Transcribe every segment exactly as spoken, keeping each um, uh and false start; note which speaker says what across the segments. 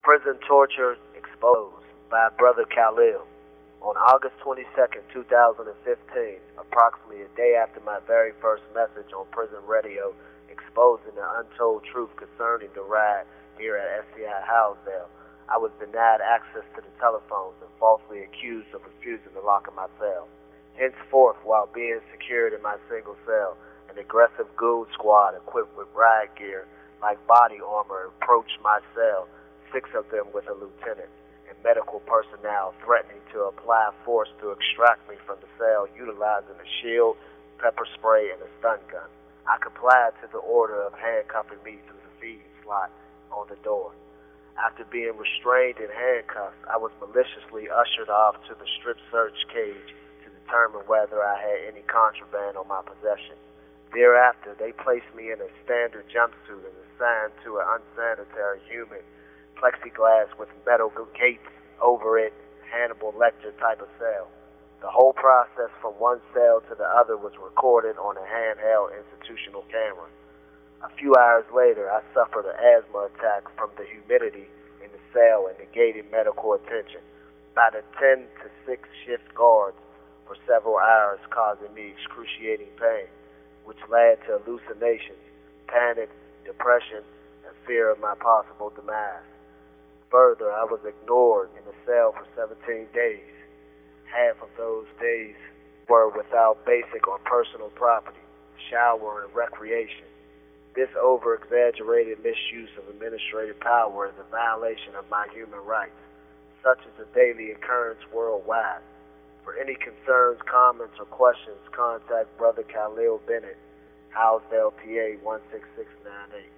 Speaker 1: Prison Torture Exposed by Brother Khalil. On August twenty-second, two thousand fifteen, approximately a day after my very first message on prison radio exposing the untold truth concerning the riot here at S C I Housdale, I was denied access to the telephones and falsely accused of refusing to lock in my cell. Henceforth, while being secured in my single cell, an aggressive goon squad equipped with riot gear like body armor approached my cell, six of them with a lieutenant, and medical personnel threatening to apply force to extract me from the cell utilizing a shield, pepper spray, and a stun gun. I complied to the order of handcuffing me through the feed slot on the door. After being restrained and handcuffed, I was maliciously ushered off to the strip search cage to determine whether I had any contraband on my possession. Thereafter, they placed me in a standard jumpsuit and assigned to an unsanitary human plexiglass with metal gates over it, Hannibal Lecter type of cell. The whole process from one cell to the other was recorded on a handheld institutional camera. A few hours later, I suffered an asthma attack from the humidity in the cell and negated medical attention by the ten to six shift guards for several hours, causing me excruciating pain, which led to hallucinations, panic, depression, and fear of my possible demise. Further, I was ignored in the cell for seventeen days. Half of those days were without basic or personal property, shower, and recreation. This over-exaggerated misuse of administrative power is a violation of my human rights. Such is a daily occurrence worldwide. For any concerns, comments, or questions, contact Brother Khalil Bennett, Housdale, P A one six six nine eight.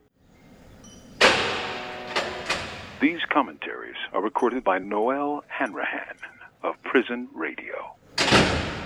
Speaker 2: These commentaries are recorded by Noel Hanrahan of Prison Radio.